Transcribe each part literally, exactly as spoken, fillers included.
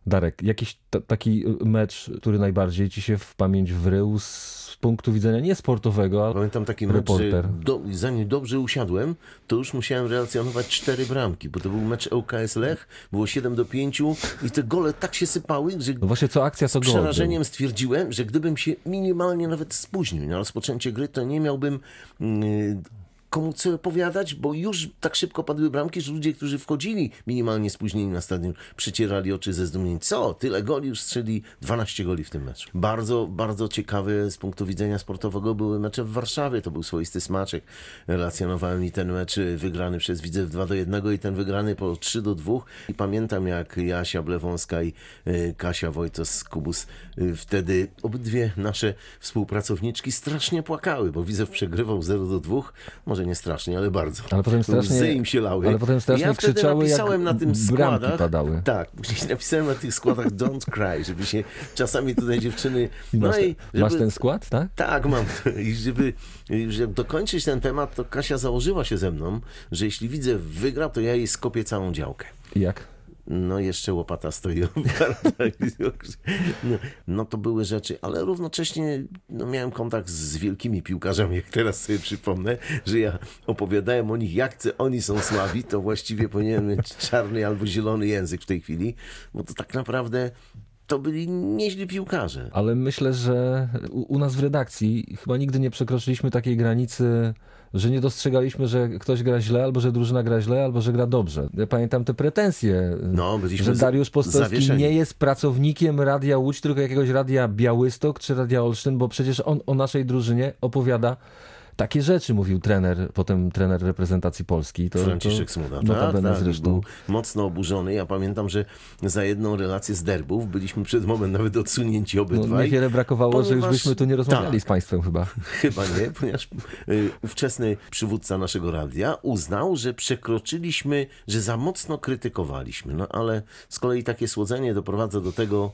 Darek, jakiś t- taki mecz, który najbardziej ci się w pamięć wrył z punktu widzenia nie sportowego, ale Pamiętam taki mecz, że reporter. do, zanim dobrze usiadłem, to już musiałem relacjonować cztery bramki, bo to był mecz ŁKS Lech, było siedem do pięciu i te gole tak się sypały, że No właśnie co akcja, to z gol przerażeniem stwierdziłem, że gdybym się minimalnie nawet spóźnił na rozpoczęcie gry, to nie miałbym yy, komu co opowiadać, bo już tak szybko padły bramki, że ludzie, którzy wchodzili minimalnie spóźnieni na stadion, przycierali oczy ze zdumienia. Co? Tyle goli już strzeli, dwanaście goli w tym meczu. Bardzo, bardzo ciekawe z punktu widzenia sportowego były mecze w Warszawie. To był swoisty smaczek. Relacjonowałem i ten mecz wygrany przez Widzew dwa do jednego i ten wygrany po trzy do dwóch. I pamiętam, jak Jasia Blewąska i Kasia Wojtos-Kubus wtedy obydwie nasze współpracowniczki strasznie płakały, bo Widzew przegrywał zero do dwóch. Może nie strasznie, ale bardzo. Ale potem strasznie, Łzy im się lały. ale potem strasznie ja wtedy krzyczały, napisałem jak na tym bramki składach, padały. Tak, później napisałem na tych składach don't cry, żeby się czasami tutaj dziewczyny... No Masz, i żeby, masz ten skład, tak? Tak, mam. I żeby, żeby dokończyć ten temat, to Kasia założyła się ze mną, że jeśli widzę wygra, to ja jej skopię całą działkę. I jak? No jeszcze łopata stoi. No, no to były rzeczy, ale równocześnie no, miałem kontakt z wielkimi piłkarzami, jak teraz sobie przypomnę, że ja opowiadałem o nich, jak oni są słabi, to właściwie powinienem mieć czarny albo zielony język w tej chwili, bo to tak naprawdę to byli nieźli piłkarze. Ale myślę, że u, u nas w redakcji chyba nigdy nie przekroczyliśmy takiej granicy, że nie dostrzegaliśmy, że ktoś gra źle, albo że drużyna gra źle, albo że gra dobrze. Ja pamiętam te pretensje, no, że Dariusz Postowski zawieszeni. nie jest pracownikiem Radia Łódź, tylko jakiegoś Radia Białystok czy Radia Olsztyn, bo przecież on o naszej drużynie opowiada takie rzeczy, mówił trener, potem trener reprezentacji Polski. To, Franciszek to Smuda, notabene tak, tak, zresztą. był mocno oburzony. Ja pamiętam, że za jedną relację z derbów byliśmy przed moment nawet odsunięci No, obydwaj. niewiele brakowało, ponieważ... że już byśmy tu nie rozmawiali tak, z państwem chyba. Chyba nie, ponieważ y, ówczesny przywódca naszego radia uznał, że przekroczyliśmy, że za mocno krytykowaliśmy. No ale z kolei takie słodzenie doprowadza do tego,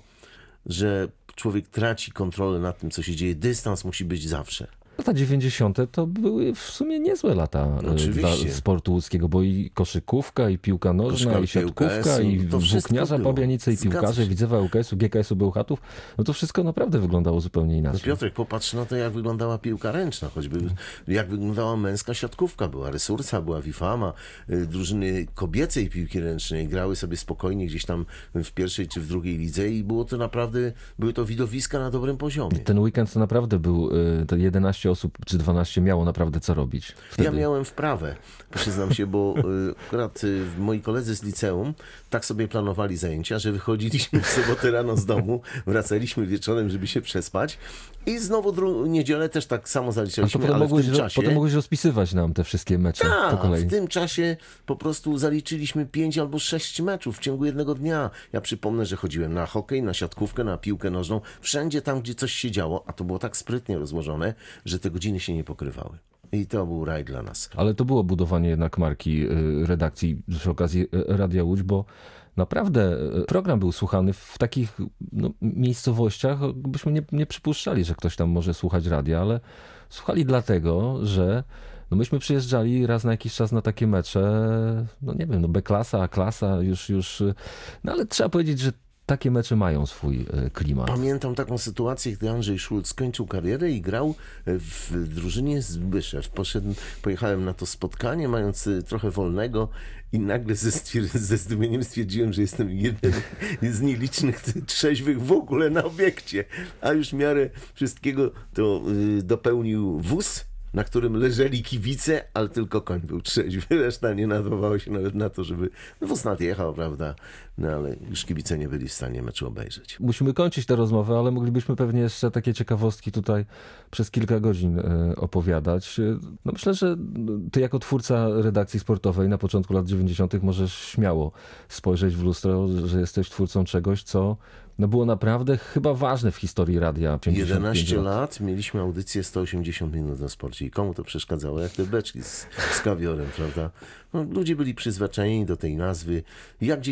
że człowiek traci kontrolę nad tym, co się dzieje. Dystans musi być zawsze. Lata dziewięćdziesiąte to były w sumie niezłe lata Oczywiście. dla sportu łódzkiego, bo i koszykówka, i piłka nożna, i siatkówka, i to wszystko włókniarza było. Pabianice, i Zgadza piłkarze, się. Widzewa L K S-u, G K S-u Bełchatów, no to wszystko naprawdę wyglądało zupełnie No inaczej. Piotrek, popatrz na to, jak wyglądała piłka ręczna, choćby jak wyglądała męska siatkówka. Była Resursa, była Wifama, y, drużyny kobiecej piłki ręcznej grały sobie spokojnie gdzieś tam w pierwszej czy w drugiej lidze i było to naprawdę, były to widowiska na dobrym poziomie. Ten weekend to naprawdę był, y, to jedenaście osób czy dwanaście miało naprawdę co robić. Wtedy. Ja miałem wprawę, przyznam się, bo y, akurat y, moi koledzy z liceum tak sobie planowali zajęcia, że wychodziliśmy w sobotę rano z domu, wracaliśmy wieczorem, żeby się przespać i znowu dru- niedzielę też tak samo A to zaliczaliśmy, potem, ale w mogłeś, tym czasie... potem mogłeś rozpisywać nam te wszystkie mecze po Tak, kolei. w tym czasie po prostu zaliczyliśmy pięć albo sześć meczów w ciągu jednego dnia. Ja przypomnę, że chodziłem na hokej, na siatkówkę, na piłkę nożną, wszędzie tam, gdzie coś się działo, a to było tak sprytnie rozłożone, że te godziny się nie pokrywały. I to był raj dla nas. Ale to było budowanie jednak marki y, redakcji przy okazji y, Radia Łódź, bo naprawdę y, program był słuchany w takich no, miejscowościach, byśmy nie, nie przypuszczali, że ktoś tam może słuchać radia, ale słuchali dlatego, że no myśmy przyjeżdżali raz na jakiś czas na takie mecze, no nie wiem, no B-klasa, A-klasa, już, już, y, no ale trzeba powiedzieć, że takie mecze mają swój y, klimat. Pamiętam taką sytuację, gdy Andrzej Szulc skończył karierę i grał w drużynie Zbyszew. Poszedł, pojechałem na to spotkanie, mając trochę wolnego i nagle ze, stwier- ze zdumieniem stwierdziłem, że jestem jeden z nielicznych trzeźwych w ogóle na obiekcie. A już w miarę wszystkiego to y, dopełnił wóz, na którym leżeli kibice, ale tylko koń był trzeźwy. Reszta nie nadawała się nawet na to, żeby... No wóz nadjechał, prawda? No ale już kibice nie byli w stanie meczu obejrzeć. Musimy kończyć tę rozmowę, ale moglibyśmy pewnie jeszcze takie ciekawostki tutaj przez kilka godzin e, opowiadać. No myślę, że ty jako twórca redakcji sportowej na początku lat dziewięćdziesiątych możesz śmiało spojrzeć w lustro, że jesteś twórcą czegoś, co no było naprawdę chyba ważne w historii radia. jedenaście lat mieliśmy audycję sto osiemdziesiąt minut na sporcie i komu to przeszkadzało? Jak te beczki z, z kawiorem, prawda? No, ludzie byli przyzwyczajeni do tej nazwy. Jak gdzieś wchodziliśmy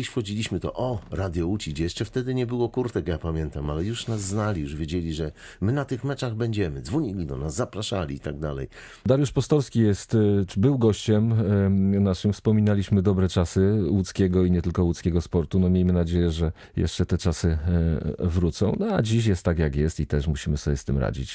słyszeliśmy to, o, Radio Łódź idzie. Jeszcze wtedy nie było kurtek, ja pamiętam, ale już nas znali, już wiedzieli, że my na tych meczach będziemy. Dzwonili do nas, zapraszali i tak dalej. Dariusz Postolski jest, czy był gościem naszym. Wspominaliśmy dobre czasy łódzkiego i nie tylko łódzkiego sportu. No miejmy nadzieję, że jeszcze te czasy wrócą. No a dziś jest tak jak jest i też musimy sobie z tym radzić.